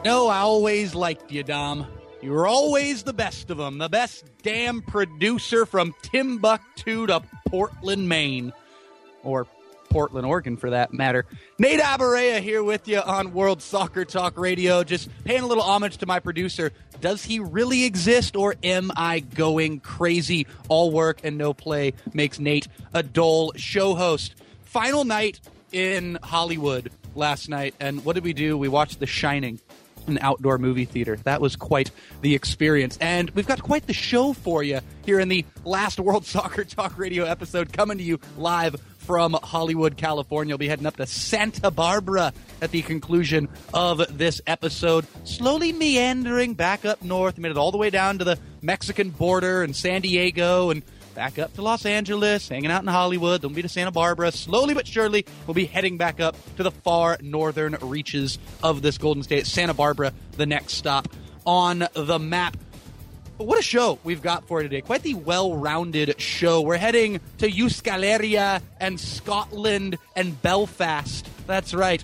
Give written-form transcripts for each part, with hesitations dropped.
No, I always liked you, Dom. You were always the best of them. The best damn producer from Timbuktu to Portland, Maine. Or Portland, Oregon, for that matter. Nate Abaurrea here with you on World Soccer Talk Radio. Just paying a little homage to my producer. Does he really exist, or am I going crazy? All work and no play makes Nate a dull show host. Final night in Hollywood last night, and what did we do? We watched The Shining, an outdoor movie theater. That was quite the experience. And we've got quite the show for you here in the last World Soccer Talk Radio episode, coming to you live from Hollywood, California. We'll be heading up to Santa Barbara at the conclusion of this episode, slowly meandering back up north. We made it all the way down to the Mexican border and San Diego and back up to Los Angeles, hanging out in Hollywood. Then we'll be to Santa Barbara. Slowly but surely, we'll be heading back up to the far northern reaches of this Golden State. Santa Barbara, the next stop on the map. But what a show we've got for today. Quite the well-rounded show. We're heading to Euskaleria and Scotland and Belfast. That's right.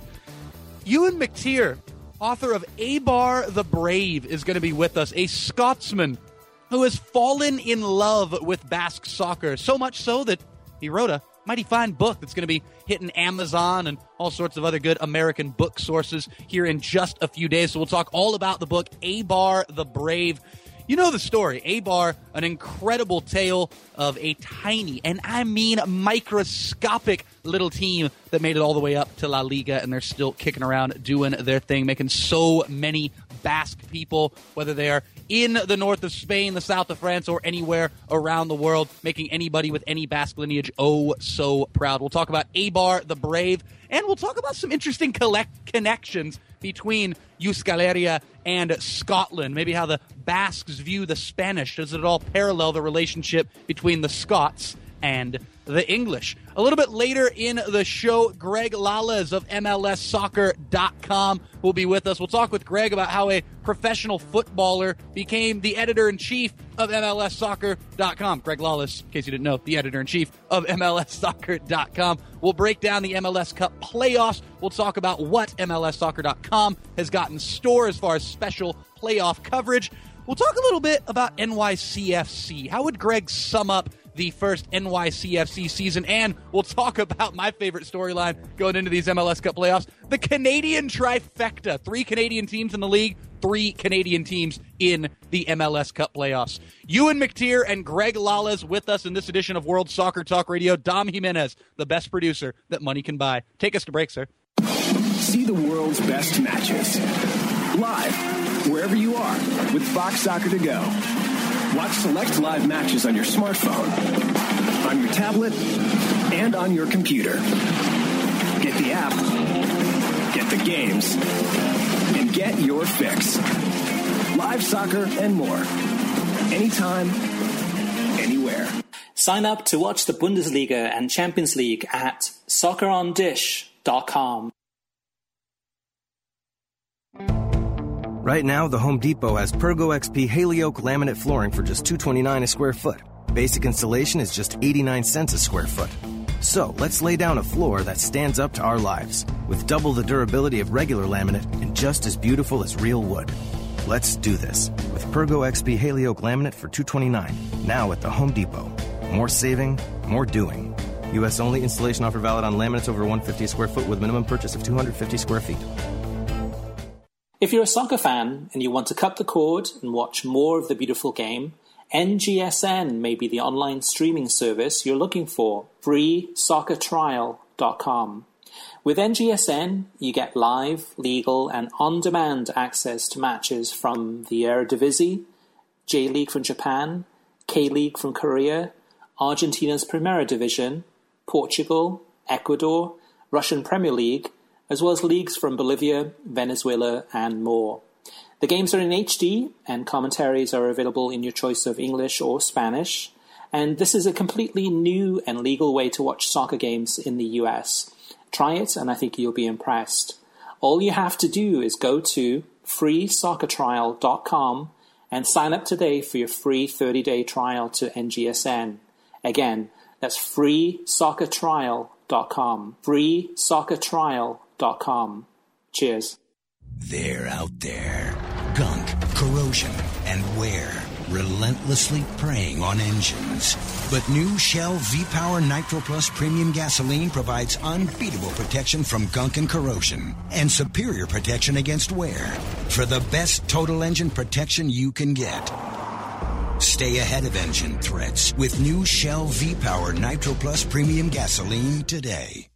Ewan McTeer, author of Eibar the Brave, is going to be with us. A Scotsman who has fallen in love with Basque soccer, so much so that he wrote a mighty fine book that's going to be hitting Amazon and all sorts of other good American book sources here in just a few days. So we'll talk all about the book, Eibar the Brave. You know the story. Eibar, an incredible tale of a tiny, and I mean microscopic, little team that made it all the way up to La Liga, and they're still kicking around doing their thing, making so many Basque people, whether they are in the north of Spain, the south of France, or anywhere around the world, making anybody with any Basque lineage oh so proud. We'll talk about Eibar the Brave, and we'll talk about some interesting connections between Euskaleria and Scotland. Maybe how the Basques view the Spanish. Does it all parallel the relationship between the Scots and the English? A little bit later in the show, Greg Lalas of MLSsoccer.com will be with us. We'll talk with Greg about how a professional footballer became the editor-in-chief of MLSsoccer.com. Greg Lalas, in case you didn't know, the editor-in-chief of MLSsoccer.com. We'll break down the MLS Cup playoffs. We'll talk about what MLSsoccer.com has got in store as far as special playoff coverage. We'll talk a little bit about NYCFC. How would Greg sum up the first NYCFC season? And we'll talk about my favorite storyline going into these MLS Cup playoffs, the Canadian trifecta. 3 Canadian teams in the league, 3 Canadian teams in the MLS Cup playoffs. Ewan McTeer and Greg Lalas with us in this edition of World Soccer Talk Radio. Dom Jimenez, the best producer that money can buy. Take us to break, sir. See the world's best matches live wherever you are with Fox Soccer To Go. Watch select live matches on your smartphone, on your tablet, and on your computer. Get the app, get the games, and get your fix. Live soccer and more. Anytime, anywhere. Sign up to watch the Bundesliga and Champions League at soccerondish.com. Right now, the Home Depot has Pergo XP Haley-Oak laminate flooring for just $229 a square foot. Basic installation is just 89 cents a square foot. So, let's lay down a floor that stands up to our lives, with double the durability of regular laminate and just as beautiful as real wood. Let's do this with Pergo XP Haley-Oak laminate for $229, now at the Home Depot. More saving, more doing. U.S. only. Installation offer valid on laminates over 150 a square foot with minimum purchase of 250 square feet. If you're a soccer fan and you want to cut the cord and watch more of the beautiful game, NGSN may be the online streaming service you're looking for. FreeSoccerTrial.com. With NGSN, you get live, legal, and on-demand access to matches from the Eredivisie, J-League from Japan, K-League from Korea, Argentina's Primera Division, Portugal, Ecuador, Russian Premier League, as well as leagues from Bolivia, Venezuela, and more. The games are in HD, and commentaries are available in your choice of English or Spanish. And this is a completely new and legal way to watch soccer games in the US. Try it, and I think you'll be impressed. All you have to do is go to freesoccertrial.com and sign up today for your free 30-day trial to NGSN. Again, that's freesoccertrial.com. freesoccertrial.com. Cheers. They're out there. Gunk, corrosion, and wear. Relentlessly preying on engines. But new Shell V-Power Nitro Plus Premium Gasoline provides unbeatable protection from gunk and corrosion. And superior protection against wear. For the best total engine protection you can get. Stay ahead of engine threats with new Shell V-Power Nitro Plus Premium Gasoline today.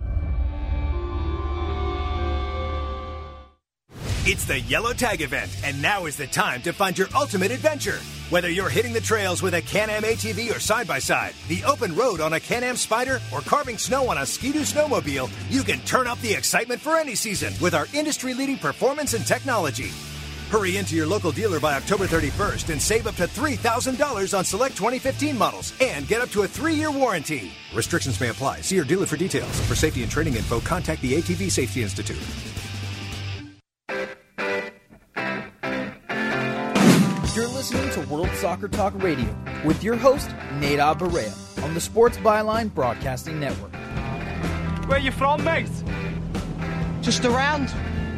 It's the Yellow Tag event, and now is the time to find your ultimate adventure. Whether you're hitting the trails with a Can-Am ATV or side-by-side, the open road on a Can-Am Spyder, or carving snow on a Ski-Doo snowmobile, you can turn up the excitement for any season with our industry-leading performance and technology. Hurry into your local dealer by October 31st and save up to $3,000 on select 2015 models and get up to a 3-year warranty. Restrictions may apply. See your dealer for details. For safety and training info, contact the ATV Safety Institute. You're listening to World Soccer Talk Radio with your host, Nada Barea, on the Sports Byline Broadcasting Network. Where you from, mate? Just around.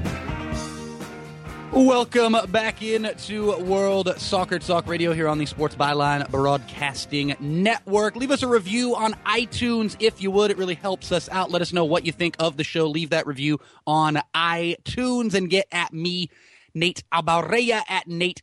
Welcome back in to World Soccer Talk Radio here on the Sports Byline Broadcasting Network. Leave us a review on iTunes if you would. It really helps us out. Let us know what you think of the show. Leave that review on iTunes and get at me, Nate Albareya, at Nate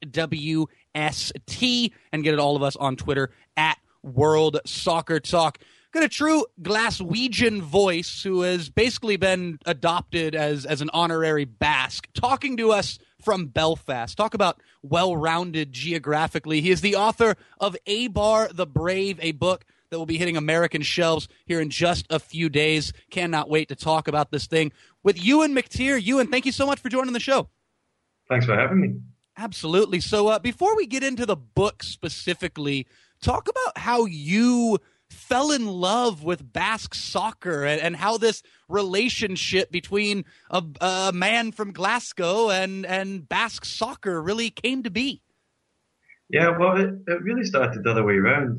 WST, and get at all of us on Twitter at World Soccer Talk. Got a true Glaswegian voice who has basically been adopted as an honorary Basque, talking to us from Belfast. Talk about well-rounded geographically. He is the author of Eibar the Brave, a book that will be hitting American shelves here in just a few days. Cannot wait to talk about this thing with Ewan McTeer. Ewan, thank you so much for joining the show. Thanks for having me. Absolutely. So before we get into the book specifically, talk about how you fell in love with Basque soccer and how this relationship between a man from Glasgow and Basque soccer really came to be. Yeah, well, it really started the other way around.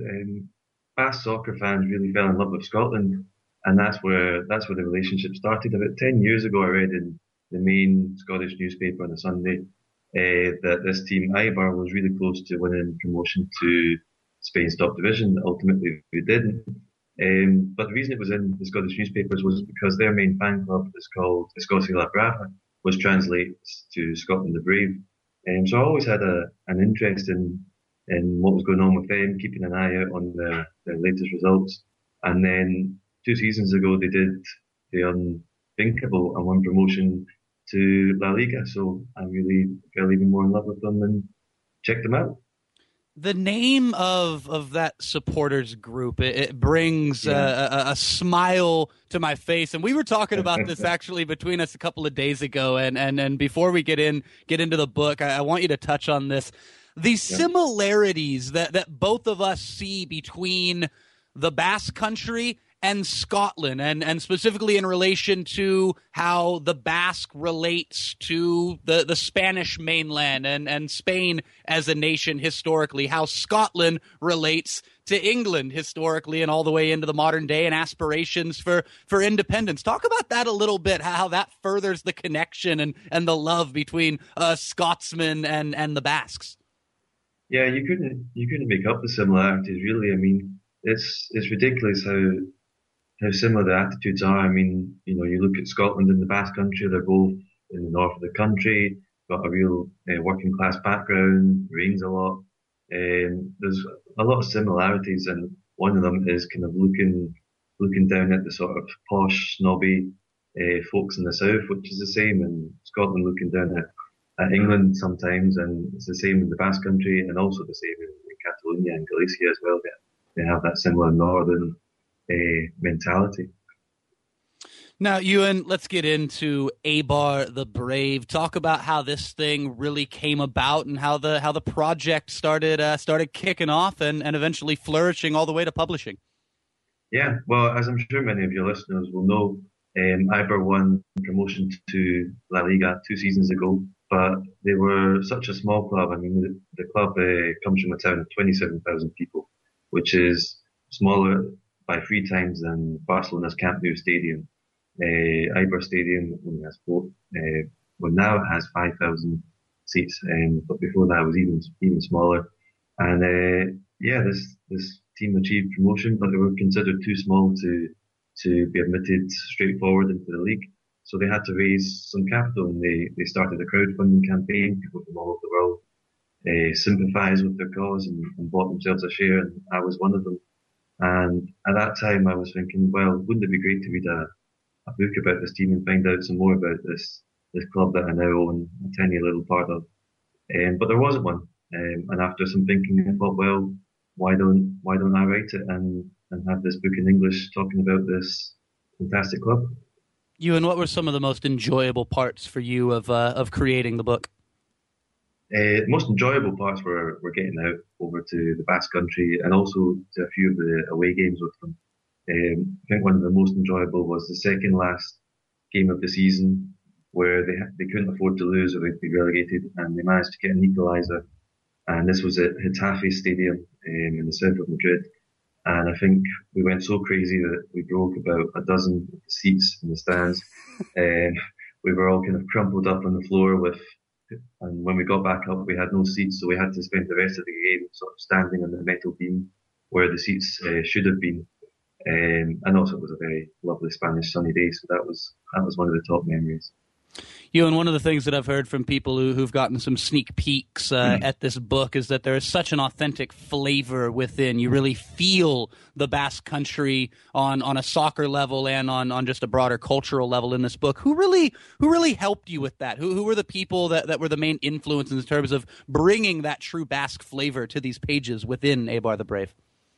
Basque soccer fans really fell in love with Scotland, and that's where the relationship started. About 10 years ago, I read in the main Scottish newspaper on a Sunday that this team, Eibar, was really close to winning promotion to Spain's top division. Ultimately, we didn't. But the reason it was in the Scottish newspapers was because their main fan club is called Escócia La Brava, which translates to Scotland the Brave. So I always had an interest in what was going on with them, keeping an eye out on their latest results. And then 2 seasons ago, they did the unthinkable and won promotion to La Liga. So I really fell even more in love with them and checked them out. The name of that supporters group, it brings a smile to my face. And we were talking about this actually between us a couple of days ago. And before we get into the book, I want you to touch on this. The similarities that both of us see between the Basque Country and Scotland, and specifically in relation to how the Basque relates to the Spanish mainland and Spain as a nation historically, how Scotland relates to England historically and all the way into the modern day and aspirations for independence. Talk about that a little bit, how that furthers the connection and the love between Scotsmen and the Basques. Yeah, you couldn't make up the similarities, really. I mean, it's ridiculous how similar the attitudes are. I mean, you look at Scotland and the Basque Country, they're both in the north of the country, got a real working class background, rains a lot. There's a lot of similarities, and one of them is kind of looking down at the sort of posh, snobby folks in the south, which is the same, and Scotland looking down at England sometimes, and it's the same in the Basque Country, and also the same in Catalonia and Galicia as well. They have that similar northern mentality. Now, Ewan, let's get into Eibar the Brave. Talk about how this thing really came about and how the project started kicking off and eventually flourishing all the way to publishing. Yeah, well, as I'm sure many of your listeners will know, Eibar won promotion to La Liga 2 seasons ago, but they were such a small club. I mean, the club comes from a town of 27,000 people, which is smaller by 3 times than Barcelona's Camp Nou Stadium. Eibar Stadium has well, now it has 5,000 seats, but before that it was even smaller. And this team achieved promotion, but they were considered too small to be admitted straight forward into the league. So they had to raise some capital, and they started a crowdfunding campaign. People from all over the world sympathised with their cause and bought themselves a share, and I was one of them. And at that time, I was thinking, well, wouldn't it be great to read a book about this team and find out some more about this club that I now own a tiny little part of? But there wasn't one. And after some thinking, I thought, well, why don't I write it and have this book in English talking about this fantastic club? Ewan, what were some of the most enjoyable parts for you of creating the book? The most enjoyable parts were getting out over to the Basque Country and also to a few of the away games with them. I think one of the most enjoyable was the second last game of the season, where they couldn't afford to lose or they'd be relegated, and they managed to get an equaliser. And this was at Getafe Stadium in the south of Madrid. And I think we went so crazy that we broke about a dozen seats in the stands. We were all kind of crumpled up on the floor and when we got back up, we had no seats, so we had to spend the rest of the game sort of standing on the metal beam where the seats should have been. And also it was a very lovely Spanish sunny day, so that was one of the top memories. Ewan, one of the things that I've heard from people who've gotten some sneak peeks at this book is that there is such an authentic flavor within. You really feel the Basque Country on a soccer level and on just a broader cultural level in this book. Who really helped you with that? Who were the people that were the main influences in terms of bringing that true Basque flavor to these pages within Eibar the Brave?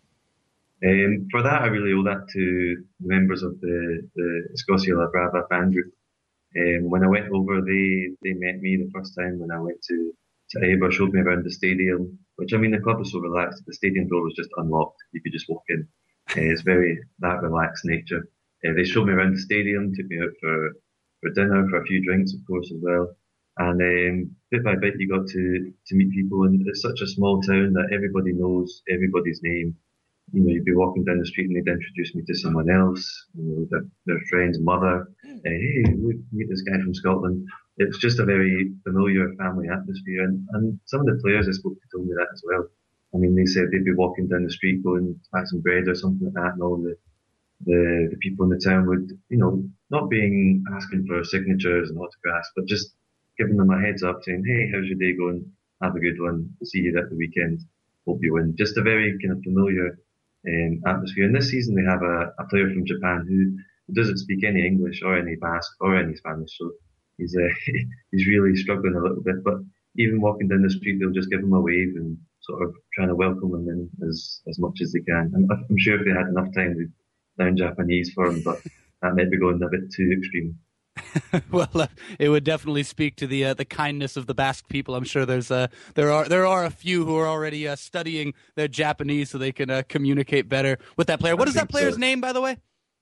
For that, I really owe that to members of the Escocia La Brava fan group. When I went over, they met me the first time when I went to Eibar, showed me around the stadium, which, I mean, the club was so relaxed. The stadium door was just unlocked. You could just walk in. It's very that relaxed nature. They showed me around the stadium, took me out for dinner, for a few drinks, of course, as well. And bit by bit, you got to meet people. And it's such a small town that everybody knows everybody's name. You know, you'd be walking down the street and they'd introduce me to someone else, you know, their friend's mother. Hey, meet this guy from Scotland. It's just a very familiar family atmosphere. And some of the players I spoke to told me that as well. I mean, they said they'd be walking down the street going to buy some bread or something like that, and all the people in the town would, you know, not being asking for signatures and autographs, but just giving them a heads up saying, hey, how's your day going? Have a good one. See you at the weekend. Hope you win. Just a very kind of familiar atmosphere. And this season they have a player from Japan who doesn't speak any English or any Basque or any Spanish, so he's really struggling a little bit. But even walking down the street, they'll just give him a wave and sort of trying to welcome him in as much as they can. And I'm sure if they had enough time, they'd learn Japanese for him, but that might be going a bit too extreme. Well, it would definitely speak to the kindness of the Basque people. I'm sure there are a few who are already studying their Japanese so they can communicate better with that player. What is that player's name, by the way?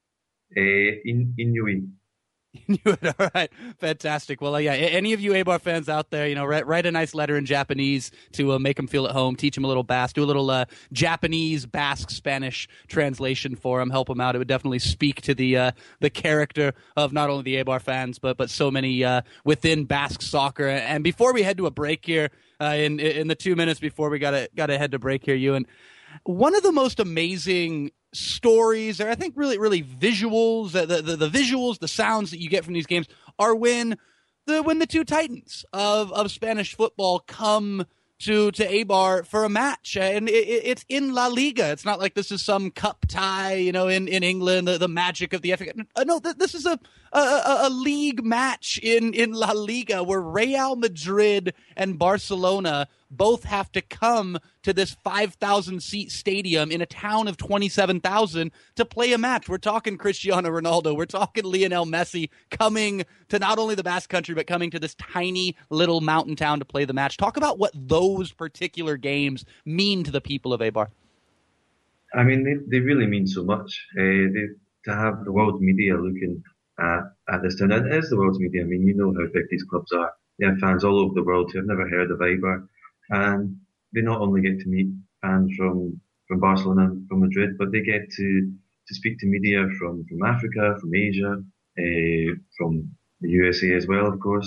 Inui. All right, fantastic. Well, yeah, any of you Eibar fans out there, you know, write a nice letter in Japanese to make them feel at home, teach them a little Basque, do a little Japanese, Basque, Spanish translation for them, help them out. It would definitely speak to the character of not only the Eibar fans, but so many within Basque soccer. And before we head to a break here, in the 2 minutes before we gotta head to break here, Ewan, one of the most amazing stories, or I think really visuals, the visuals, the sounds that you get from these games are when the two titans of Spanish football come to Eibar for a match, and it's in La Liga. It's not like this is some cup tie, you know, in England, the magic of the FA. No, this is a league match in La Liga where Real Madrid and Barcelona both have to come to this 5,000-seat stadium in a town of 27,000 to play a match. We're talking Cristiano Ronaldo. We're talking Lionel Messi coming to not only the Basque Country, but coming to this tiny little mountain town to play the match. Talk about what those particular games mean to the people of Eibar. I mean, they really mean so much. To have the world media looking at this town, and it is the world's media. I mean, you know how big these clubs are. They have fans all over the world who have never heard of Eibar. And they not only get to meet fans from Barcelona and from Madrid, but they get to speak to media from Africa, from Asia, from the USA as well, of course.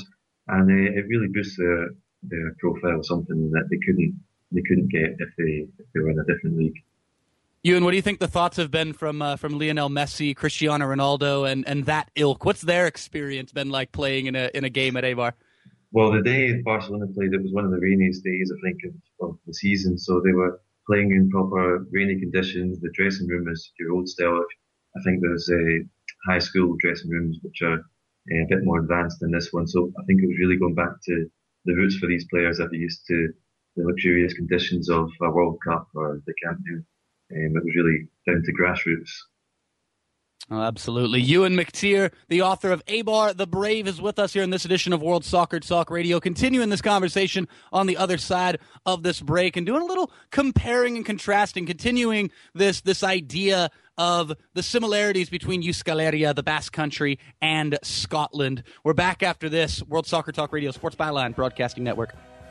and it really boosts their profile, something that they couldn't get if they were in a different league. Ewan, what do you think the thoughts have been from Lionel Messi, Cristiano Ronaldo, and that ilk? What's their experience been like playing in a game at Eibar? Well, the day Barcelona played, it was one of the rainiest days, I think, of the season. So they were playing in proper rainy conditions. The dressing room is your old style. I think there's high school dressing rooms which are a bit more advanced than this one. So I think it was really going back to the roots for these players that they're used to the luxurious conditions of a World Cup or the Camp Nou. It was really down to grassroots. Oh, absolutely. Ewan McTeer, the author of Eibar the Brave, is with us here in this edition of World Soccer Talk Radio, continuing this conversation on the other side of this break and doing a little comparing and contrasting, continuing this idea of the similarities between Euskal Herria, the Basque Country, and Scotland. We're back after this. World Soccer Talk Radio, Sports Byline Broadcasting Network.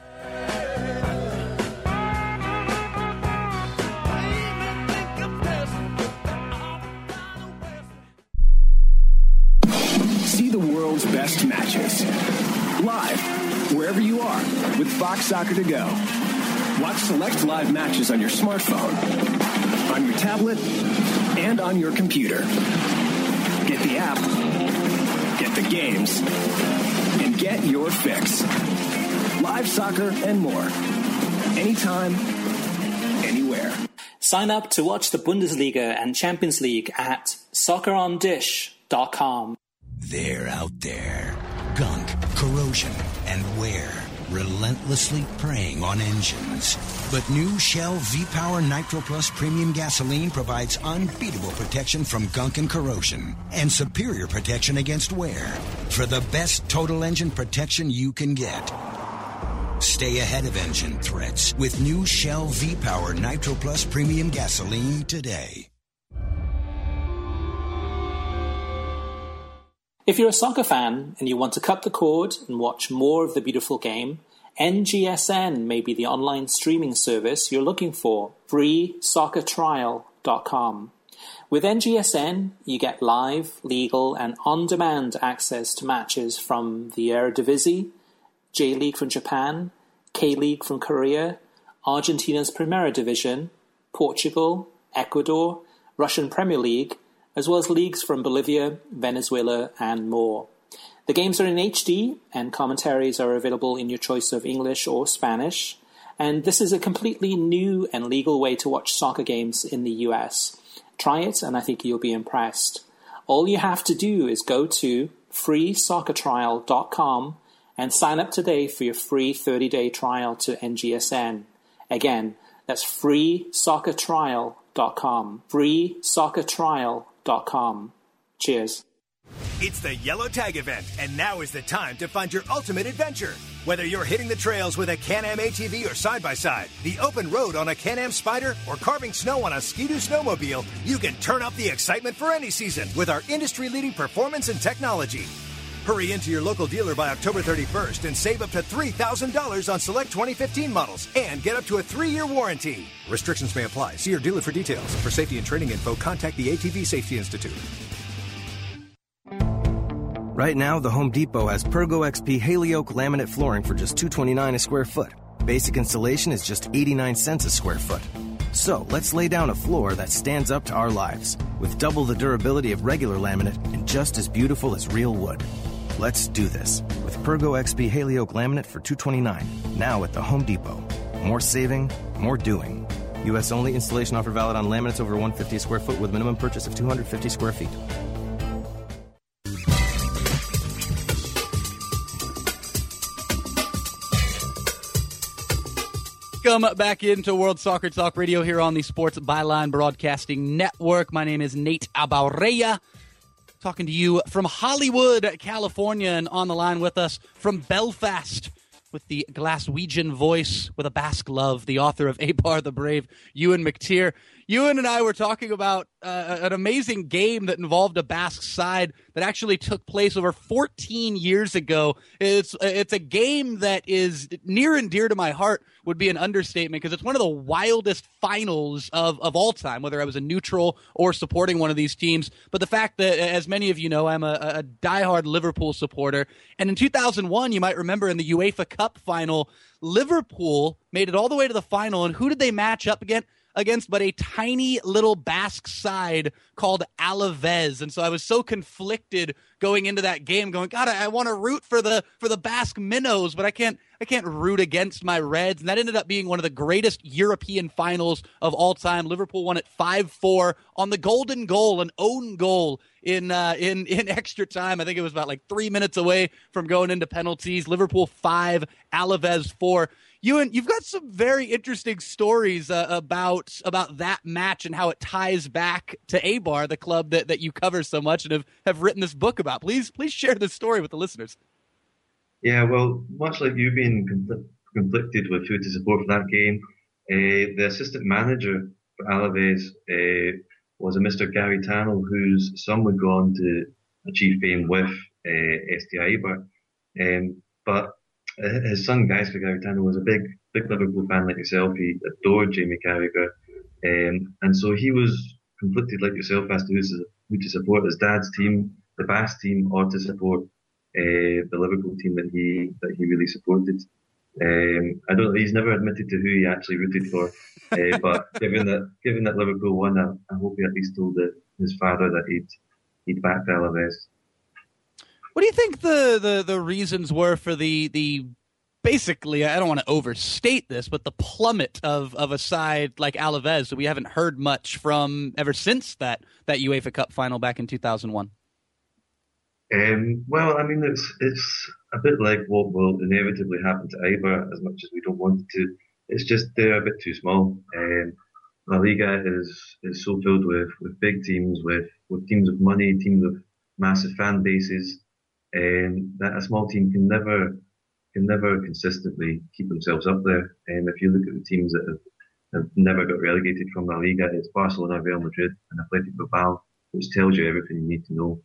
See the world's best matches live wherever you are with Fox Soccer to Go. Watch select live matches on your smartphone, on your tablet, and on your computer. Get the app, get the games, and get your fix. Live soccer and more. Anytime, anywhere. Sign up to watch the Bundesliga and Champions League at soccerondish.com. They're out there. Gunk, corrosion, and wear. Relentlessly preying on engines. But new Shell V-Power Nitro Plus Premium Gasoline provides unbeatable protection from gunk and corrosion and superior protection against wear for the best total engine protection you can get. Stay ahead of engine threats with new Shell V-Power Nitro Plus Premium Gasoline today. If you're a soccer fan and you want to cut the cord and watch more of the beautiful game, NGSN may be the online streaming service you're looking for. FreeSoccerTrial.com. With NGSN, you get live, legal, and on-demand access to matches from the Eredivisie, J-League from Japan, K-League from Korea, Argentina's Primera Division, Portugal, Ecuador, Russian Premier League, as well as leagues from Bolivia, Venezuela, and more. The games are in HD, and commentaries are available in your choice of English or Spanish. And this is a completely new and legal way to watch soccer games in the US. Try it, and I think you'll be impressed. All you have to do is go to freesoccertrial.com and sign up today for your free 30-day trial to NGSN. Again, that's freesoccertrial.com. freesoccertrial.com. Cheers. It's the Yellow Tag event, and now is the time to find your ultimate adventure. Whether you're hitting the trails with a Can-Am ATV or side-by-side, the open road on a Can-Am Spyder, or carving snow on a Ski-Doo snowmobile, you can turn up the excitement for any season with our industry-leading performance and technology. Hurry into your local dealer by October 31st and save up to $3,000 on select 2015 models and get up to a 3-year warranty. Restrictions may apply. See your dealer for details. For safety and training info, contact the ATV Safety Institute. Right now, the Home Depot has Pergo XP Haley-Oak laminate flooring for just $229 a square foot. Basic installation is just 89 cents a square foot. So let's lay down a floor that stands up to our lives, with double the durability of regular laminate and just as beautiful as real wood. Let's do this with Pergo XP Haley-Oak laminate for $229, now at the Home Depot. More saving, more doing. U.S. only. Installation offer valid on laminates over 150 square foot with minimum purchase of 250 square feet. Welcome back into World Soccer Talk Radio here on the Sports Byline Broadcasting Network. My name is Nate Abaurrea, talking to you from Hollywood, California, and on the line with us from Belfast with the Glaswegian voice with a Basque love, the author of Eibar the Brave, Ewan McTeer. Ewan and I were talking about an amazing game that involved a Basque side that actually took place over 14 years ago. It's a game that is near and dear to my heart, would be an understatement, because it's one of the wildest finals of all time, whether I was a neutral or supporting one of these teams. But the fact that, as many of you know, I'm a diehard Liverpool supporter. And in 2001, you might remember in the UEFA Cup final, Liverpool made it all the way to the final. And who did they match up against but a tiny little Basque side called Alavés? And so I was so conflicted going into that game, going, God, I want to root for the Basque minnows, but I can't root against my Reds. And that ended up being one of the greatest European finals of all time. Liverpool won it 5-4 on the golden goal, an own goal in extra time. I think it was about 3 minutes away from going into penalties. Liverpool 5, Alavés 4. Ewan, you've got some very interesting stories about that match and how it ties back to Eibar, the club that you cover so much and have written this book about. Please share this story with the listeners. Yeah, well, much like you being conflicted with who to support for that game, the assistant manager for Alavés was a Mr. Gary Tannell, whose son would go on to achieve fame with STI Eibar. But his son, Gijsler Garitano, was a big Liverpool fan like yourself. He adored Jamie Carragher. And so he was conflicted like yourself as to who to support, his dad's team, the Basque team, or to support the Liverpool team that he really supported. He's never admitted to who he actually rooted for. But given that Liverpool won, I hope he at least told his father that he'd backed Alavés. What do you think the reasons were for the basically, I don't want to overstate this, but the plummet of a side like Alavés that we haven't heard much from ever since that UEFA Cup final back in 2001? Well, I mean, it's a bit like what will inevitably happen to Eibar, as much as we don't want it to. It's just they're a bit too small. La Liga is so filled with big teams, with teams with money, teams with massive fan bases. That a small team can never consistently keep themselves up there. If you look at the teams that have never got relegated from La Liga, it's Barcelona, Real Madrid, and Athletic Bilbao, which tells you everything you need to know.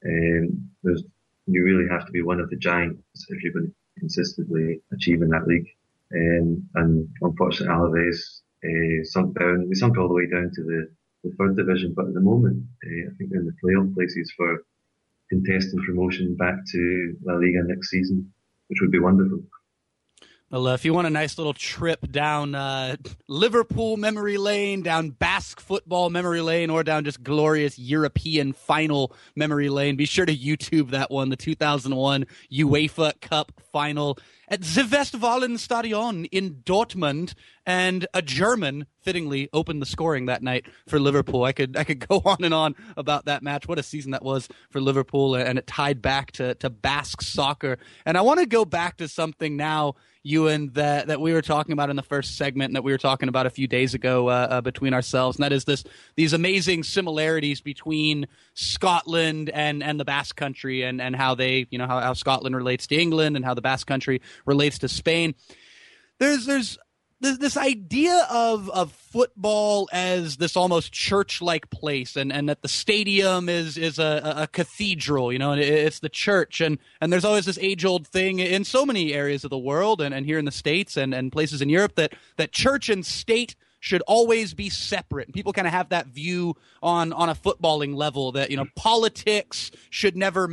You really have to be one of the giants if you're going to consistently achieve in that league. And unfortunately, Alavés sunk down. They sunk all the way down to the third division, but at the moment, I think they're in the playoff places for contesting promotion back to La Liga next season, which would be wonderful. Well, if you want a nice little trip down Liverpool memory lane, down Basque football memory lane, or down just glorious European final memory lane, be sure to YouTube that one, the 2001 UEFA Cup final at the Westfalenstadion in Dortmund, and a German fittingly opened the scoring that night for Liverpool. I could go on and on about that match. What a season that was for Liverpool, and it tied back to Basque soccer. And I want to go back to something now, Ewan, that we were talking about in the first segment, and that we were talking about a few days ago between ourselves, and that is these amazing similarities between Scotland and the Basque Country, and how they, how Scotland relates to England and how the Basque Country relates to Spain. There's this idea of football as this almost church-like place, and that the stadium is a cathedral, and it's the church, and there's always this age-old thing in so many areas of the world, and here in the States and places in Europe, that church and state should always be separate. And people kind of have that view on a footballing level that, politics should never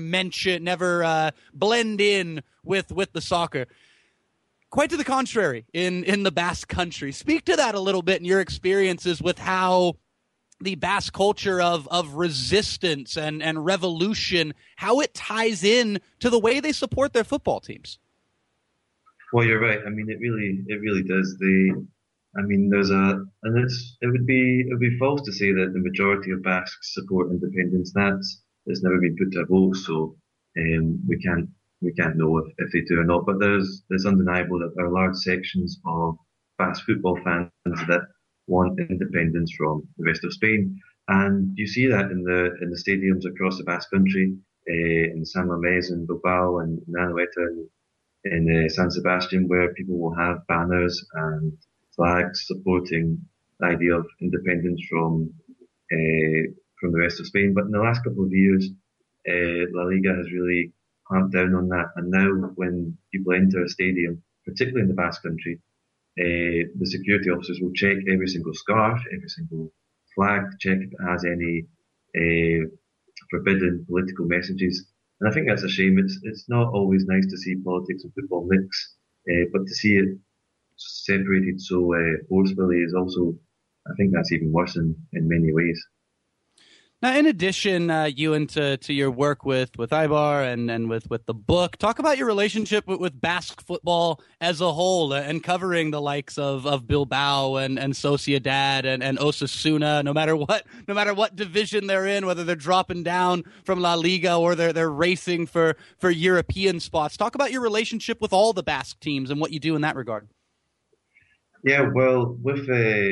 blend in with the soccer. Quite to the contrary in the Basque Country. Speak to that a little bit in your experiences with how the Basque culture of resistance and revolution, how it ties in to the way they support their football teams. Well, you're right. I mean, it really does. It would be false to say that the majority of Basques support independence. That's never been put to a vote, so we can't know if they do or not. But there's undeniable that there are large sections of Basque football fans that want independence from the rest of Spain, and you see that in the stadiums across the Basque Country, in San Mamés and Bilbao and in Anoeta and in San Sebastian, where people will have banners and flags supporting the idea of independence from the rest of Spain. But in the last couple of years, La Liga has really clamped down on that. And now when people enter a stadium, particularly in the Basque Country, the security officers will check every single scarf, every single flag, to check if it has any forbidden political messages. And I think that's a shame. It's not always nice to see politics and football mix, but to see it separated so forcefully is also, I think that's even worse in many ways. Now, in addition, Ewan, to your work with Eibar and with the book, talk about your relationship with Basque football as a whole and covering the likes of Bilbao and Sociedad and Osasuna, no matter what division they're in, whether they're dropping down from La Liga or they're racing for European spots. Talk about your relationship with all the Basque teams and what you do in that regard. Yeah, well, with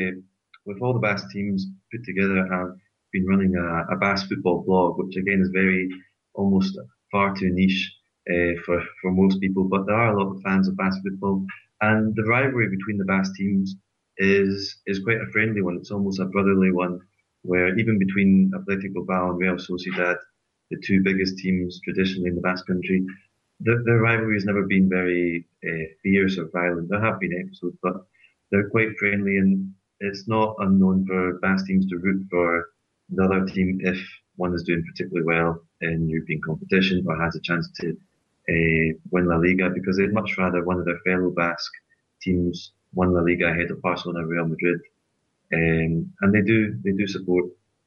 all the Basque teams put together, I've been running a Basque football blog, which again is very almost far too niche for most people, but there are a lot of fans of Basque football, and the rivalry between the Basque teams is quite a friendly one. It's almost a brotherly one, where even between Athletic Bilbao and Real Sociedad, the two biggest teams traditionally in the Basque Country, their rivalry has never been very fierce or violent. There have been episodes, but they're quite friendly, and it's not unknown for Basque teams to root for the other team if one is doing particularly well in European competition or has a chance to win La Liga, because they'd much rather one of their fellow Basque teams won La Liga ahead of Barcelona, Real Madrid, and they do support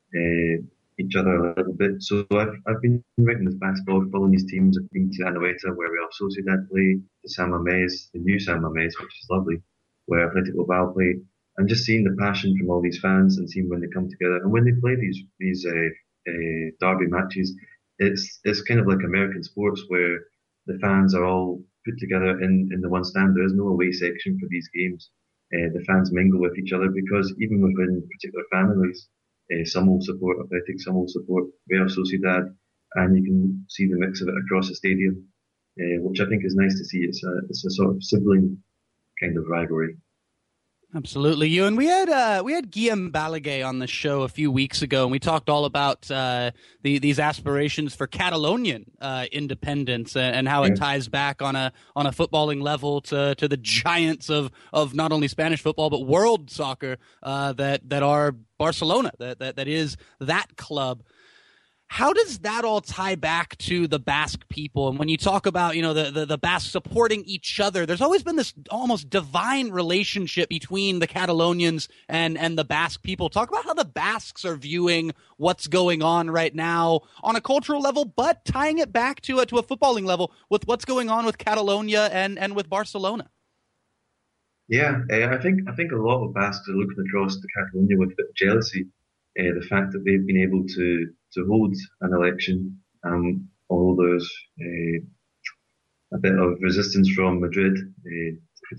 each other a little bit. So I've been writing this Basque blog, following these teams. I've been to Anoeta, where Real Sociedad play, to San Mamés, the new San Mamés, which is lovely, where Athletic Bilbao play. And just seeing the passion from all these fans and seeing when they come together and when they play these derby matches, it's kind of like American sports where the fans are all put together in the one stand. There is no away section for these games. The fans mingle with each other, because even within particular families, some will support Athletic, some will support Real Sociedad, and you can see the mix of it across the stadium, which I think is nice to see. It's a sort of sibling kind of rivalry. Absolutely, Ewan. We had Guillaume Balaguer on the show a few weeks ago, and we talked all about these aspirations for Catalonian independence and how it ties back on a footballing level to the giants of not only Spanish football but world soccer that are Barcelona, that is that club. How does that all tie back to the Basque people? And when you talk about, the Basques supporting each other, there's always been this almost divine relationship between the Catalonians and the Basque people. Talk about how the Basques are viewing what's going on right now on a cultural level, but tying it back to a footballing level with what's going on with Catalonia and with Barcelona. Yeah, I think a lot of Basques are looking across to Catalonia with a bit of jealousy. The fact that they've been able to hold an election, although there's a bit of resistance from Madrid, to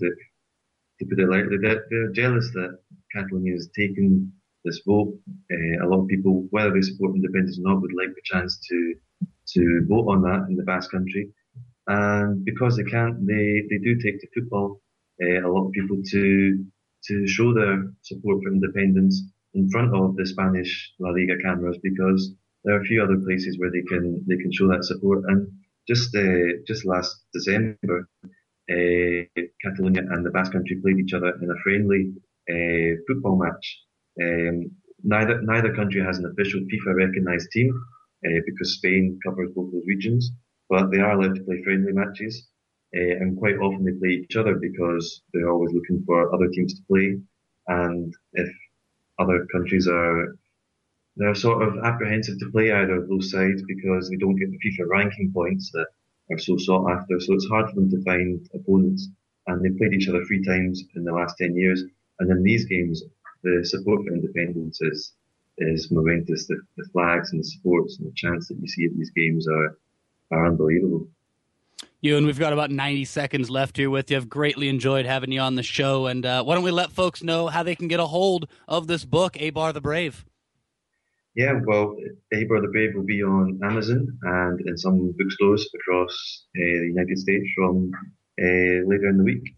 put it lightly, they're jealous that Catalonia has taken this vote. A lot of people, whether they support independence or not, would like the chance to vote on that in the Basque Country. And because they can't, they do take to football. A lot of people to show their support for independence in front of the Spanish La Liga cameras, because there are a few other places where they can show that support. And just last December, Catalonia and the Basque Country played each other in a friendly football match. Neither country has an official FIFA recognised team because Spain covers both those regions, but they are allowed to play friendly matches. And quite often they play each other because they're always looking for other teams to play. And if other countries they're sort of apprehensive to play either of those sides because they don't get the FIFA ranking points that are so sought after. So it's hard for them to find opponents. And they played each other 3 times in the last 10 years. And in these games, the support for independence is momentous. The flags and the supports and the chants that you see at these games are unbelievable. Ewan, we've got about 90 seconds left here with you. I've greatly enjoyed having you on the show. And why don't we let folks know how they can get a hold of this book, Eibar the Brave? Yeah, well, Eibar the Brave will be on Amazon and in some bookstores across the United States from later in the week.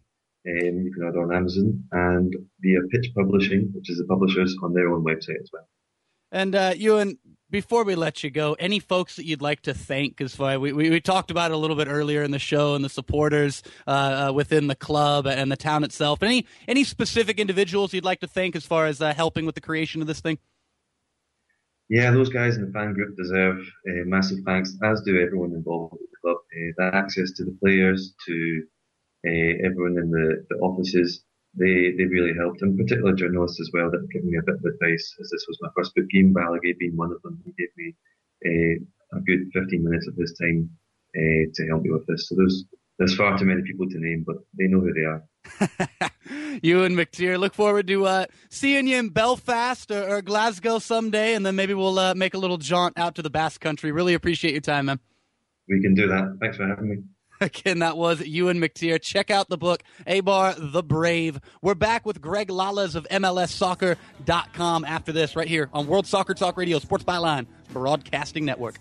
You can order on Amazon and via Pitch Publishing, which is the publishers, on their own website as well. And Ewan, before we let you go, any folks that you'd like to thank? As far we talked about it a little bit earlier in the show, and the supporters within the club and the town itself. But any specific individuals you'd like to thank as far as helping with the creation of this thing? Yeah, those guys in the fan group deserve massive thanks, as do everyone involved with the club. That access to the players, to everyone in the offices, they really helped, and particularly journalists as well that have given me a bit of advice, as this was my first book game, Ballaghy being one of them. He gave me a good 15 minutes of his time to help me with this. So there's far too many people to name, but they know who they are. Ewan McTeer, look forward to seeing you in Belfast or Glasgow someday, and then maybe we'll make a little jaunt out to the Basque Country. Really appreciate your time, man. We can do that. Thanks for having me. Again, that was Ewan McTeer. Check out the book, Eibar the Brave. We're back with Greg Lalas of MLSsoccer.com after this, right here on World Soccer Talk Radio, Sports Byline Broadcasting Network.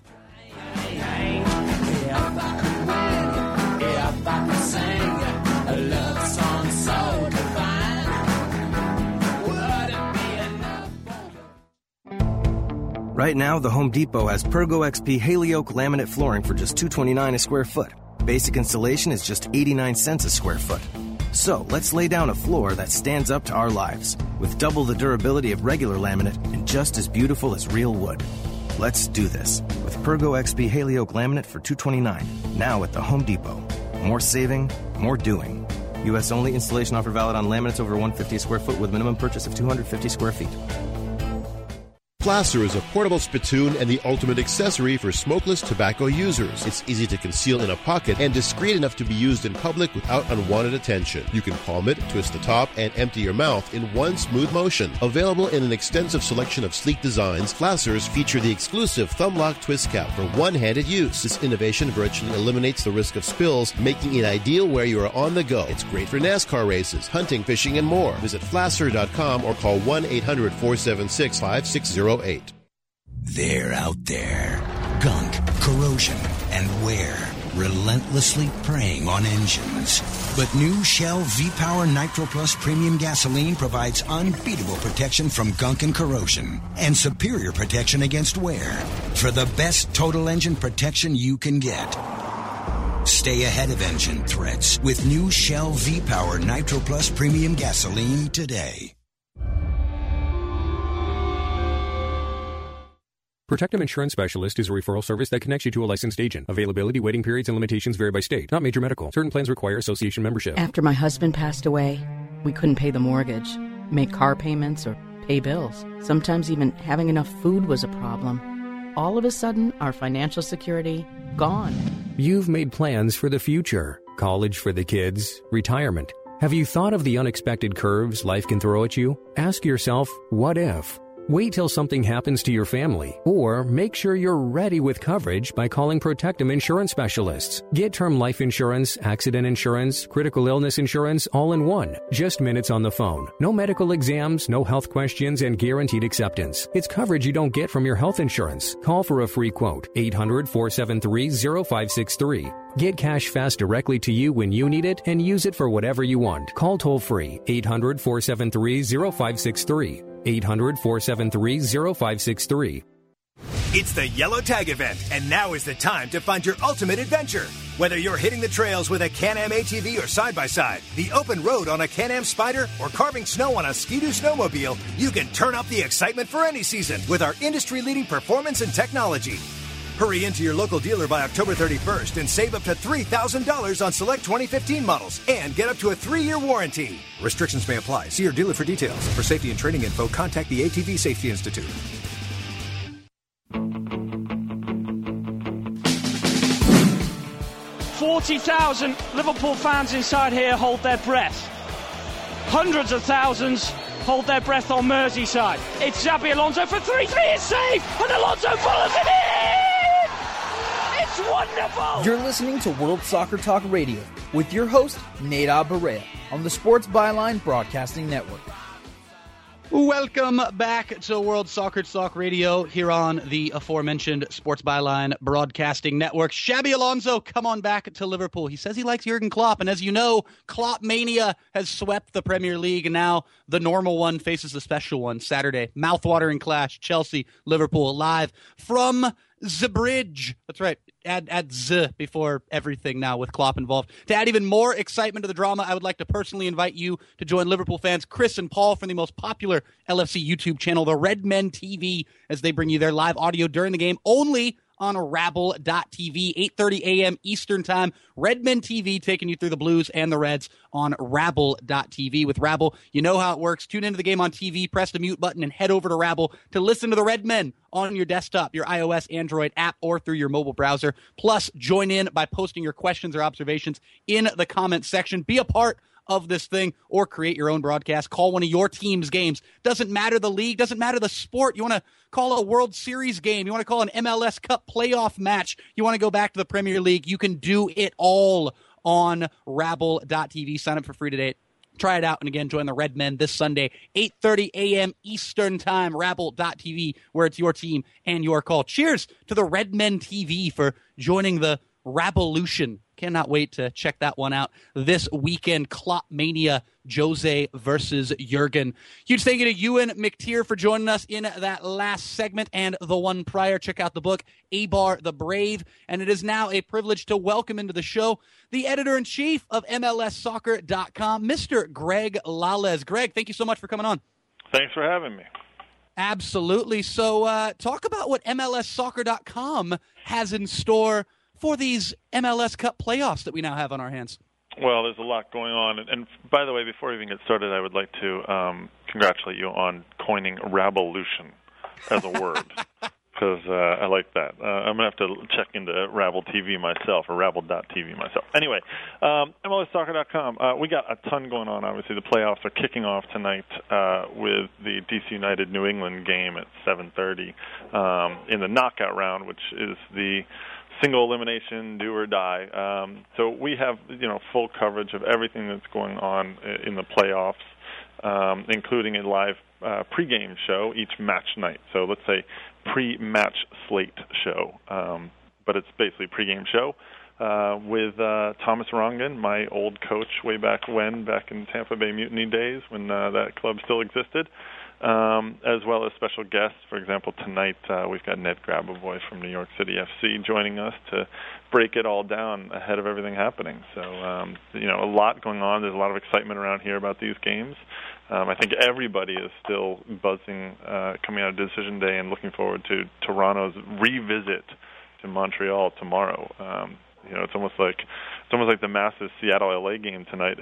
Right now, the Home Depot has Pergo XP Haley-Oak laminate flooring for just $229 a square foot. Basic installation is just 89 cents a square foot. So let's lay down a floor that stands up to our lives, with double the durability of regular laminate and just as beautiful as real wood. Let's do this with Pergo XP Haley-Oak laminate for $229, now at the Home Depot. More saving, more doing. U.S. only. Installation offer valid on laminates over 150 square foot with minimum purchase of 250 square feet. Flasser is a portable spittoon and the ultimate accessory for smokeless tobacco users. It's easy to conceal in a pocket and discreet enough to be used in public without unwanted attention. You can palm it, twist the top, and empty your mouth in one smooth motion. Available in an extensive selection of sleek designs, Flassers feature the exclusive thumb lock twist cap for one-handed use. This innovation virtually eliminates the risk of spills, making it ideal where you are on the go. It's great for NASCAR races, hunting, fishing, and more. Visit Flasser.com or call 1-800-476-5608. They're out there. Gunk, corrosion, and wear. Relentlessly preying on engines. But new Shell V-Power Nitro Plus Premium Gasoline provides unbeatable protection from gunk and corrosion, and superior protection against wear. For the best total engine protection you can get. Stay ahead of engine threats with new Shell V-Power Nitro Plus Premium Gasoline today. Protectum Insurance Specialist is a referral service that connects you to a licensed agent. Availability, waiting periods, and limitations vary by state. Not major medical. Certain plans require association membership. After my husband passed away, we couldn't pay the mortgage, make car payments, or pay bills. Sometimes even having enough food was a problem. All of a sudden, our financial security, gone. You've made plans for the future. College for the kids, retirement. Have you thought of the unexpected curves life can throw at you? Ask yourself, what if? Wait till something happens to your family, or make sure you're ready with coverage by calling Protectum Insurance Specialists. Get term life insurance, accident insurance, critical illness insurance all in one. Just minutes on the phone. No medical exams, no health questions, and guaranteed acceptance. It's coverage you don't get from your health insurance. Call for a free quote. 800-473-0563. Get cash fast directly to you when you need it and use it for whatever you want. Call toll free. 800-473-0563. 800-473-0563. It's the Yellow Tag event, and now is the time to find your ultimate adventure. Whether you're hitting the trails with a Can-Am ATV or side-by-side, the open road on a Can-Am Spyder, or carving snow on a Ski-Doo snowmobile, you can turn up the excitement for any season with our industry-leading performance and technology. Hurry into your local dealer by October 31st and save up to $3,000 on select 2015 models and get up to a 3-year warranty. Restrictions may apply. See your dealer for details. For safety and training info, contact the ATV Safety Institute. "40,000 Liverpool fans inside here hold their breath. Hundreds of thousands hold their breath on Merseyside. It's Xabi Alonso for 3-3. It's safe, and Alonso follows it in! It's wonderful! You're listening to World Soccer Talk Radio with your host, Nadab Barea, on the Sports Byline Broadcasting Network. Welcome back to World Soccer Talk Radio here on the aforementioned Sports Byline Broadcasting Network. Xabi Alonso, come on back to Liverpool. He says he likes Jurgen Klopp, and as you know, Klopp Mania has swept the Premier League, and now the normal one faces the special one Saturday. Mouthwatering clash, Chelsea, Liverpool, live from the bridge. That's right. Add Z before everything now with Klopp involved. To add even more excitement to the drama, I would like to personally invite you to join Liverpool fans Chris and Paul from the most popular LFC YouTube channel, the Red Men TV, as they bring you their live audio during the game only on Rabble.tv, 8:30 a.m. Eastern Time. Redmen TV taking you through the Blues and the Reds on Rabble.tv. With Rabble, you know how it works. Tune into the game on TV, press the mute button, and head over to Rabble to listen to the Redmen on your desktop, your iOS, Android app, or through your mobile browser. Plus, join in by posting your questions or observations in the comments section. Be a part of this thing, or create your own broadcast. Call one of your team's games. Doesn't matter the league, doesn't matter the sport. You want to call a World Series game, you want to call an MLS Cup playoff match, you want to go back to the Premier League, you can do it all on Rabble.tv. Sign up for free today. Try it out, and again, join the Red Men this Sunday, 8:30 a.m. Eastern Time, Rabble.tv, where it's your team and your call. Cheers to the Red Men TV for joining the Rabvolution. Cannot wait to check that one out this weekend. Klopp Mania, Jose versus Jurgen. Huge thank you to Ewan McTeer for joining us in that last segment and the one prior. Check out the book, Eibar the Brave. And it is now a privilege to welcome into the show the editor-in-chief of MLSsoccer.com, Mr. Greg Lales. Greg, thank you so much for coming on. Thanks for having me. Absolutely. So talk about what MLSsoccer.com has in store for these MLS Cup playoffs that we now have on our hands. Well, there's a lot going on. And by the way, before we even get started, I would like to congratulate you on coining Rabvolution as a word, because I like that. I'm going to have to check into Rabble TV myself, or Rabble.tv myself. Anyway, MLSsoccer.com, we got a ton going on. Obviously, the playoffs are kicking off tonight with the DC United New England game at 7:30 in the knockout round, which is the single elimination, do or die. So we have, full coverage of everything that's going on in the playoffs, including a live pregame show each match night. So let's say pre-match slate show, but it's basically a pregame show with Thomas Rongen, my old coach way back in Tampa Bay Mutiny days when that club still existed. As well as special guests. For example, tonight we've got Ned Grabavoy from New York City FC joining us to break it all down ahead of everything happening. So, a lot going on. There's a lot of excitement around here about these games. I think everybody is still buzzing coming out of Decision Day and looking forward to Toronto's revisit to Montreal tomorrow. It's almost like the massive Seattle-LA game tonight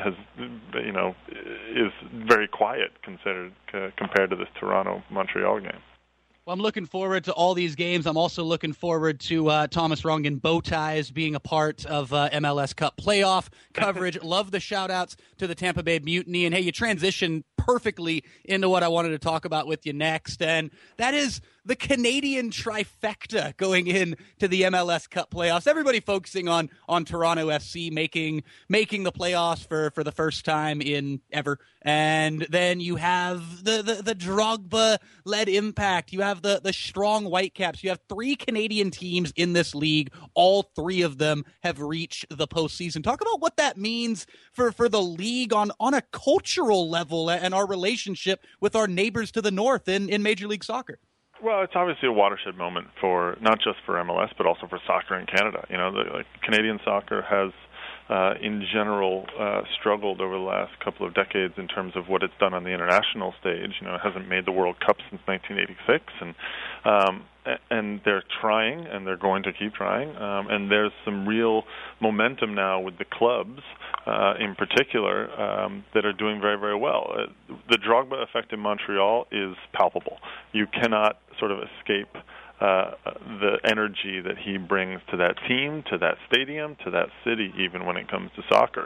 is very quiet compared to this Toronto-Montreal game. Well, I'm looking forward to all these games. I'm also looking forward to Thomas Rongen bow ties being a part of MLS Cup playoff coverage. Love the shout-outs to the Tampa Bay Mutiny. And, hey, you transitioned perfectly into what I wanted to talk about with you next, and that is the Canadian trifecta going into the MLS Cup playoffs. Everybody focusing on Toronto FC making the playoffs for the first time in ever. And then you have the Drogba-led Impact. You have the strong Whitecaps. You have three Canadian teams in this league. All three of them have reached the postseason. Talk about what that means for the league on a cultural level and our relationship with our neighbors to the north in Major League Soccer. Well, it's obviously a watershed moment for not just for MLS, but also for soccer in Canada. Canadian soccer has, in general, struggled over the last couple of decades in terms of what it's done on the international stage. It hasn't made the World Cup since 1986, and they're trying, and they're going to keep trying. And there's some real momentum now with the clubs, in particular, that are doing very, very well. The Drogba effect in Montreal is palpable. You cannot sort of escape the energy that he brings to that team, to that stadium, to that city, even when it comes to soccer.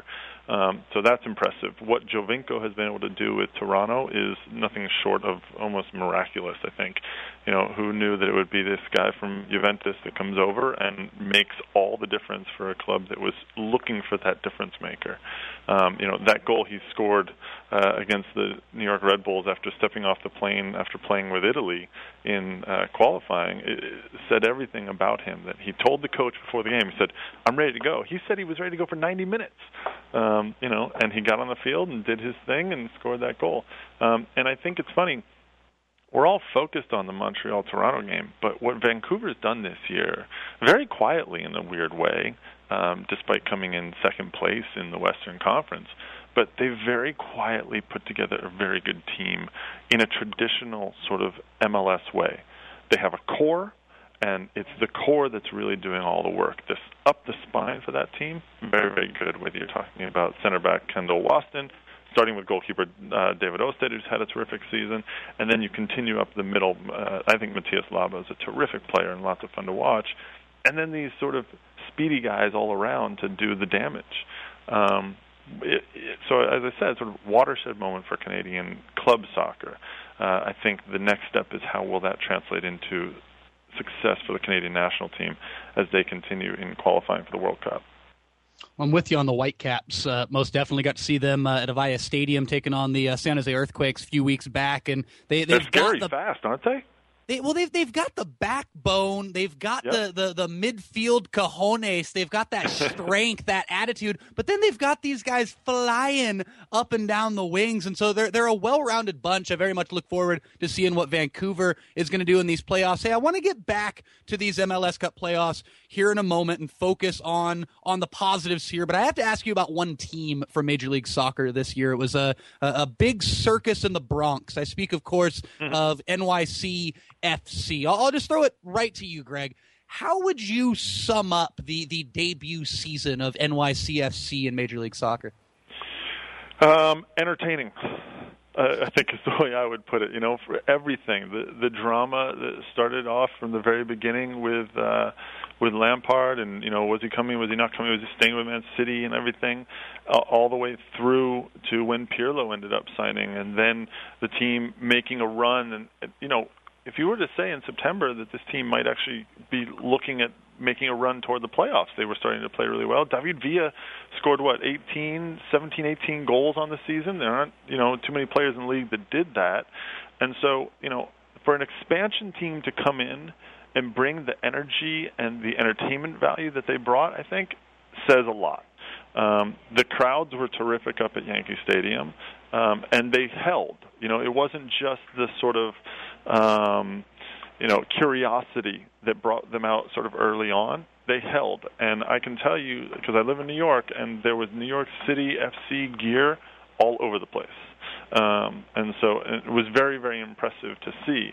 So that's impressive. What Giovinco has been able to do with Toronto is nothing short of almost miraculous, I think. Who knew that it would be this guy from Juventus that comes over and makes all the difference for a club that was looking for that difference maker. That goal he scored against the New York Red Bulls after stepping off the plane after playing with Italy in qualifying, it said everything about him. That he told the coach before the game, he said, "I'm ready to go." He said he was ready to go for 90 minutes, and he got on the field and did his thing and scored that goal. And I think it's funny, we're all focused on the Montreal-Toronto game, but what Vancouver's done this year, very quietly in a weird way, despite coming in second place in the Western Conference, but they very quietly put together a very good team in a traditional sort of MLS way. They have a core, and it's the core that's really doing all the work. This up the spine for that team, very, very good, whether you're talking about center back Kendall Waston, starting with goalkeeper David Osted, who's had a terrific season, and then you continue up the middle. I think Matias Laba is a terrific player and lots of fun to watch. And then these sort of speedy guys all around to do the damage. So, as I said, sort of watershed moment for Canadian club soccer. I think the next step is how will that translate into success for the Canadian national team as they continue in qualifying for the World Cup. I'm with you on the Whitecaps. Most definitely got to see them at Avaya Stadium taking on the San Jose Earthquakes a few weeks back, and they're very fast, aren't they? They've got the backbone, they've got the midfield cojones, they've got that strength, that attitude, but then they've got these guys flying up and down the wings, and so they're a well-rounded bunch. I very much look forward to seeing what Vancouver is going to do in these playoffs. Hey, I want to get back to these MLS Cup playoffs here in a moment and focus on the positives here, but I have to ask you about one team from Major League Soccer this year. It was a big circus in the Bronx. I speak, of course, of NYC FC. I'll just throw it right to you, Greg. How would you sum up the debut season of NYCFC in Major League Soccer? Entertaining, I think is the way I would put it. For everything, the drama that started off from the very beginning with Lampard, and was he coming, was he not coming, was he staying with Man City and everything, all the way through to when Pirlo ended up signing, and then the team making a run, and if you were to say in September that this team might actually be looking at making a run toward the playoffs, they were starting to play really well. David Villa scored, 18 goals on the season? There aren't, too many players in the league that did that. And so, for an expansion team to come in and bring the energy and the entertainment value that they brought, I think, says a lot. The crowds were terrific up at Yankee Stadium, and they held. It wasn't just the sort of curiosity that brought them out sort of early on. They held, and I can tell you, because I live in New York, and there was New York City FC gear all over the place, and so it was very, very impressive to see.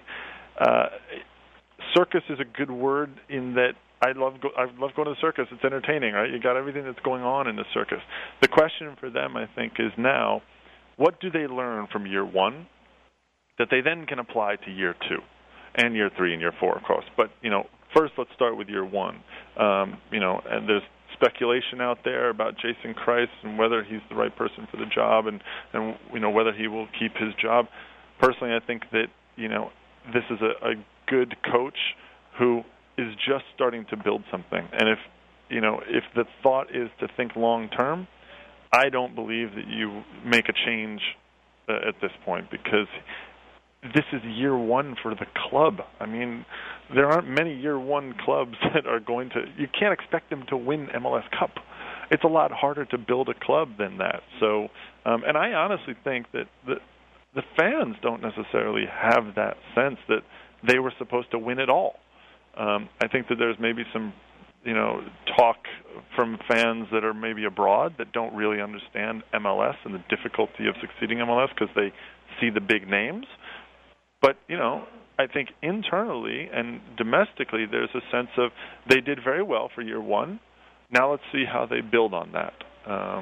Circus is a good word in that I love going to the circus. It's entertaining, right? You got everything that's going on in the circus. The question for them, I think, is now, what do they learn from year one that they then can apply to year two and year three and year four, of course. But, first let's start with year one. And there's speculation out there about Jason Kreis and whether he's the right person for the job and whether he will keep his job. Personally, I think that, this is a good coach who is just starting to build something. And if the thought is to think long term, I don't believe that you make a change at this point, because this is year one for the club. I mean, there aren't many year one clubs that are going to, you can't expect them to win MLS Cup. It's a lot harder to build a club than that. So, and I honestly think that the fans don't necessarily have that sense that they were supposed to win it all. I think that there's maybe some, talk from fans that are maybe abroad that don't really understand MLS and the difficulty of succeeding in MLS because they see the big names. But, I think internally and domestically there's a sense of they did very well for year one. Now let's see how they build on that.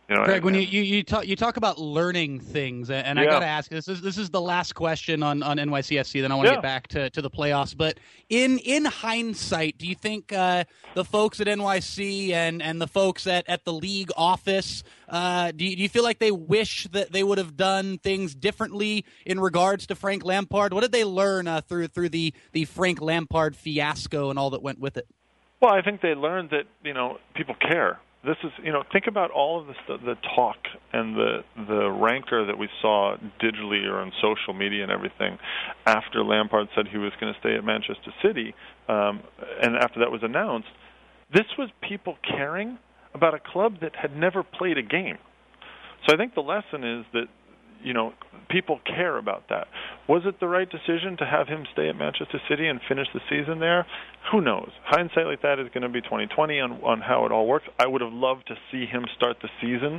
Greg, when you talk about learning things, and I got to ask, this is the last question on NYCFC, then I want to get back to the playoffs. But in hindsight, do you think the folks at NYC and the folks at the league office, do you feel like they wish that they would have done things differently in regards to Frank Lampard? What did they learn through the Frank Lampard fiasco and all that went with it? Well, I think they learned that people care. This is, think about all of the talk and the rancor that we saw digitally or on social media and everything after Lampard said he was going to stay at Manchester City, and after that was announced. This was people caring about a club that had never played a game. So I think the lesson is that, people care about that. Was it the right decision to have him stay at Manchester City and finish the season there? Who knows? Hindsight like that is going to be 20/20 on how it all works. I would have loved to see him start the season,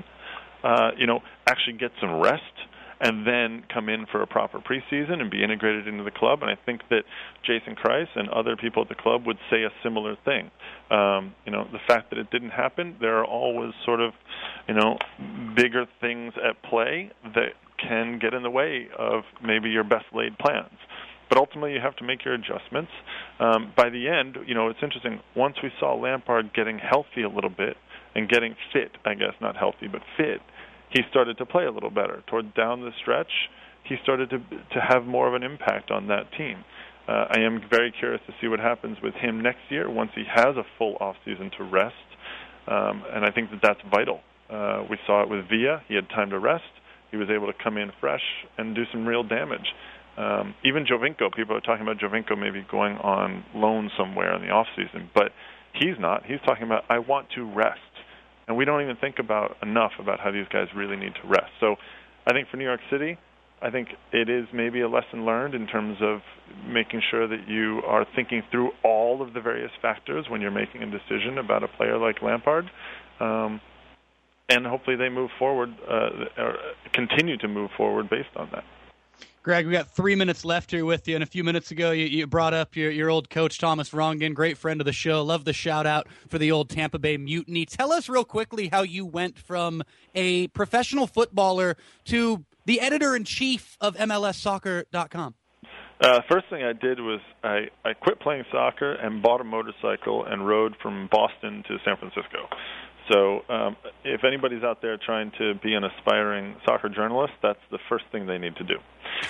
actually get some rest, and then come in for a proper preseason and be integrated into the club. And I think that Jason Kreis and other people at the club would say a similar thing. The fact that it didn't happen, there are always sort of, bigger things at play that can get in the way of maybe your best laid plans. But ultimately you have to make your adjustments. By the end, it's interesting, once we saw Lampard getting healthy a little bit and getting fit, I guess, not healthy, but fit, he started to play a little better. Toward down the stretch, he started to have more of an impact on that team. I am very curious to see what happens with him next year once he has a full off-season to rest, and I think that that's vital. We saw it with Villa. He had time to rest. He was able to come in fresh and do some real damage. Even Jovinko, people are talking about Jovinko maybe going on loan somewhere in the off-season, but he's not. He's talking about, I want to rest. And we don't even think about enough about how these guys really need to rest. So I think for New York City, I think it is maybe a lesson learned in terms of making sure that you are thinking through all of the various factors when you're making a decision about a player like Lampard. And hopefully they move forward, or continue to move forward based on that. Greg, we got 3 minutes left here with you, and a few minutes ago you brought up your old coach, Thomas Rongen, great friend of the show. Love the shout-out for the old Tampa Bay Mutiny. Tell us real quickly how you went from a professional footballer to the editor-in-chief of MLSsoccer.com. First thing I did was I quit playing soccer and bought a motorcycle and rode from Boston to San Francisco. So if anybody's out there trying to be an aspiring soccer journalist, that's the first thing they need to do.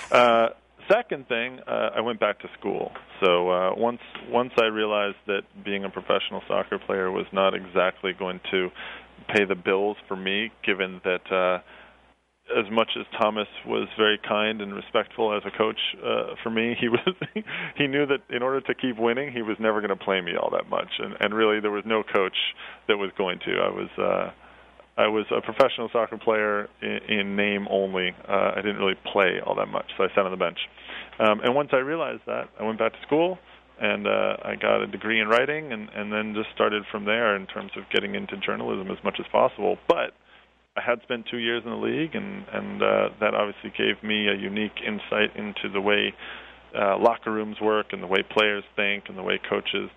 Second thing, I went back to school. So once I realized that being a professional soccer player was not exactly going to pay the bills for me, given that as much as Thomas was very kind and respectful as a coach for me, he knew that in order to keep winning, he was never going to play me all that much. And really, there was no coach that was going to. I was a professional soccer player in name only. I didn't really play all that much, so I sat on the bench. And once I realized that, I went back to school, and I got a degree in writing, and then just started from there in terms of getting into journalism as much as possible. But I had spent 2 years in the league, and that obviously gave me a unique insight into the way locker rooms work and the way players think and the way coaches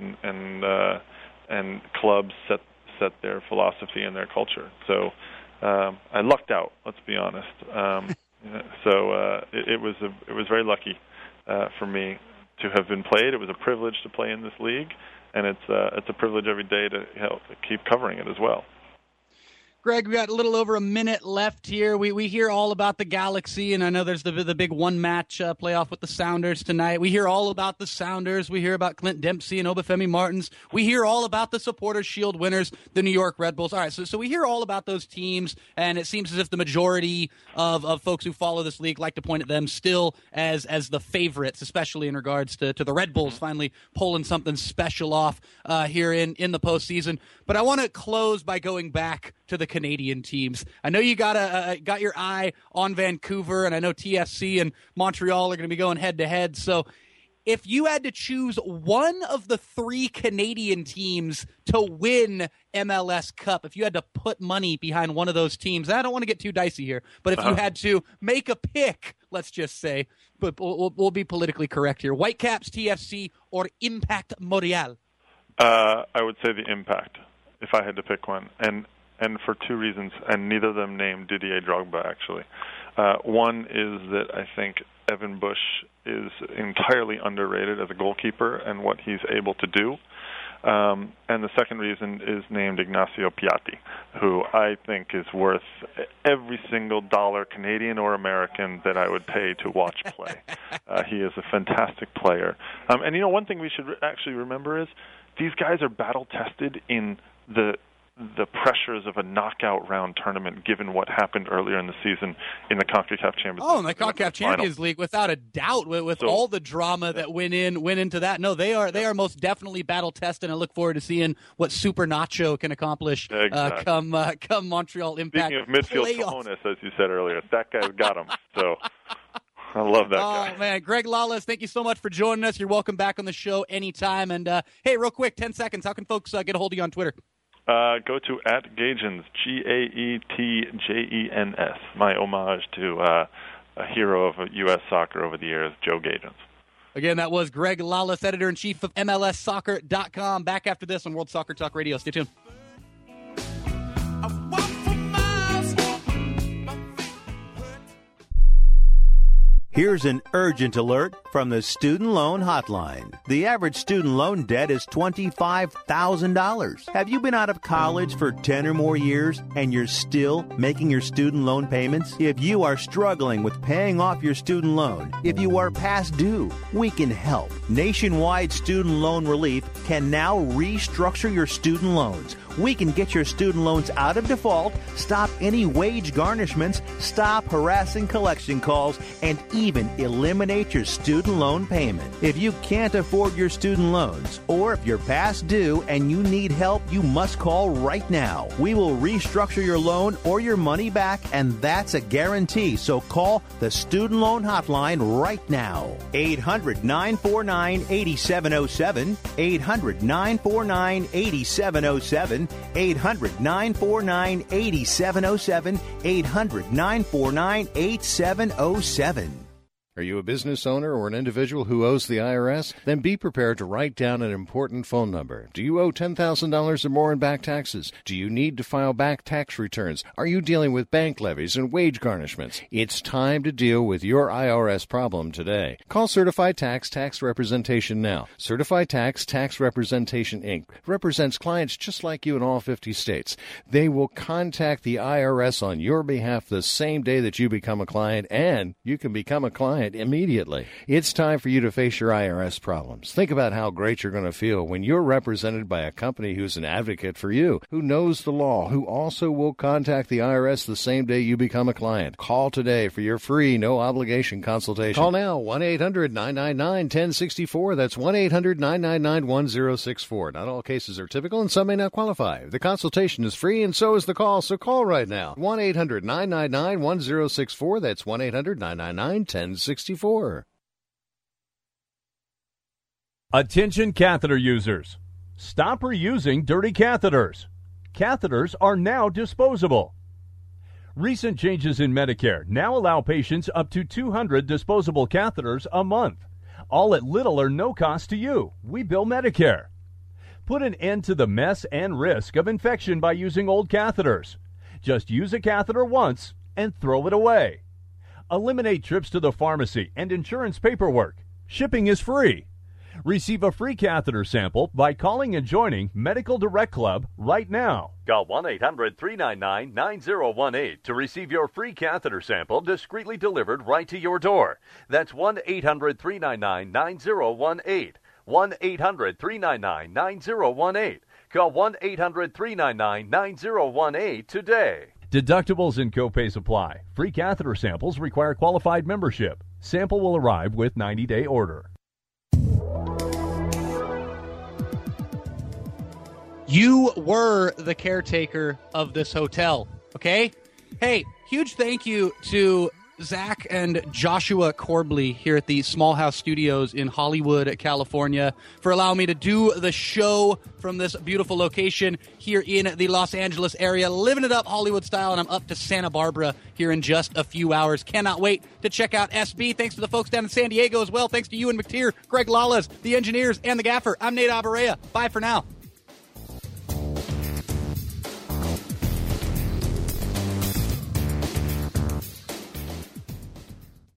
and clubs set their philosophy and their culture. So I lucked out, let's be honest. It was very lucky for me to have been played. It was a privilege to play in this league, and it's a privilege every day to help keep covering it as well. Greg, we got a little over a minute left here. We hear all about the Galaxy, and I know there's the big one-match playoff with the Sounders tonight. We hear all about the Sounders. We hear about Clint Dempsey and Obafemi Martins. We hear all about the Supporters' Shield winners, the New York Red Bulls. All right, so we hear all about those teams, and it seems as if the majority of folks who follow this league like to point at them still as the favorites, especially in regards to the Red Bulls finally pulling something special off here in the postseason. But I want to close by going back to the Canadian teams. I know you got your eye on Vancouver, and I know TFC and Montreal are going to be going head-to-head. So if you had to choose one of the three Canadian teams to win MLS Cup, if you had to put money behind one of those teams, and I don't want to get too dicey here, but if you had to make a pick, let's just say, but we'll be politically correct here, Whitecaps, TFC, or Impact Montreal? I would say the Impact, if I had to pick one. And and for two reasons, and neither of them named Didier Drogba, actually. One is that I think Evan Bush is entirely underrated as a goalkeeper and what he's able to do. And the second reason is named Ignacio Piatti, who I think is worth every single dollar, Canadian or American, that I would pay to watch play. He is a fantastic player. And, one thing we should actually remember is these guys are battle-tested in the pressures of a knockout round tournament, given what happened earlier in the season in the CONCACAF Champions League. Oh, in the CONCACAF Champions League, without a doubt, with all the drama that went into that. No, they are most definitely battle tested, and I look forward to seeing what Super Nacho can accomplish come Montreal Impact. Speaking of midfield cojones, as you said earlier, that guy's got him. So I love that guy. Oh, man. Greg Lawless, thank you so much for joining us. You're welcome back on the show anytime. And, hey, real quick, 10 seconds. How can folks get a hold of you on Twitter? Go to @Gaetjens, Gaetjens, my homage to a hero of U.S. soccer over the years, Joe Gaetjens. Again, that was Greg Lawless, editor-in-chief of MLSsoccer.com. Back after this on World Soccer Talk Radio. Stay tuned. Here's an urgent alert from the Student Loan Hotline. The average student loan debt is $25,000. Have you been out of college for 10 or more years and you're still making your student loan payments? If you are struggling with paying off your student loan, if you are past due, we can help. Nationwide Student Loan Relief can now restructure your student loans. We can get your student loans out of default, stop any wage garnishments, stop harassing collection calls, and even eliminate your student loan payment. If you can't afford your student loans, or if you're past due and you need help, you must call right now. We will restructure your loan or your money back, and that's a guarantee. So call the Student Loan Hotline right now. 800-949-8707, 800-949-8707, 800-949-8707, 800-949-8707. Are you a business owner or an individual who owes the IRS? Then be prepared to write down an important phone number. Do you owe $10,000 or more in back taxes? Do you need to file back tax returns? Are you dealing with bank levies and wage garnishments? It's time to deal with your IRS problem today. Call Certified Tax Representation now. Certified Tax Representation, Inc. represents clients just like you in all 50 states. They will contact the IRS on your behalf the same day that you become a client, and you can become a client immediately. It's time for you to face your IRS problems. Think about how great you're going to feel when you're represented by a company who's an advocate for you, who knows the law, who also will contact the IRS the same day you become a client. Call today for your free, no-obligation consultation. Call now, 1-800-999-1064. That's 1-800-999-1064. Not all cases are typical, and some may not qualify. The consultation is free, and so is the call, so call right now. 1-800-999-1064. That's 1-800-999-1064. Attention catheter users. Stop reusing dirty catheters. Catheters are now disposable. Recent changes in Medicare now allow patients up to 200 disposable catheters a month, all at little or no cost to you. We bill Medicare. Put an end to the mess and risk of infection by using old catheters. Just use a catheter once and throw it away. Eliminate trips to the pharmacy and insurance paperwork. Shipping is free. Receive a free catheter sample by calling and joining Medical Direct Club right now. Call 1-800-399-9018 to receive your free catheter sample discreetly delivered right to your door. That's 1-800-399-9018. 1-800-399-9018. Call 1-800-399-9018 today. Deductibles and copays apply. Free catheter samples require qualified membership. Sample will arrive with 90-day order. You were the caretaker of this hotel, okay? Hey, huge thank you to Zach and Joshua Corbley here at the Small House Studios in Hollywood, California, for allowing me to do the show from this beautiful location here in the Los Angeles area, living it up Hollywood style, and I'm up to Santa Barbara here in just a few hours. Cannot wait to check out SB. Thanks to the folks down in San Diego as well. Thanks to you and McTeer, Greg Lawless, the engineers, and the gaffer. I'm Nate Abaurrea. Bye for now.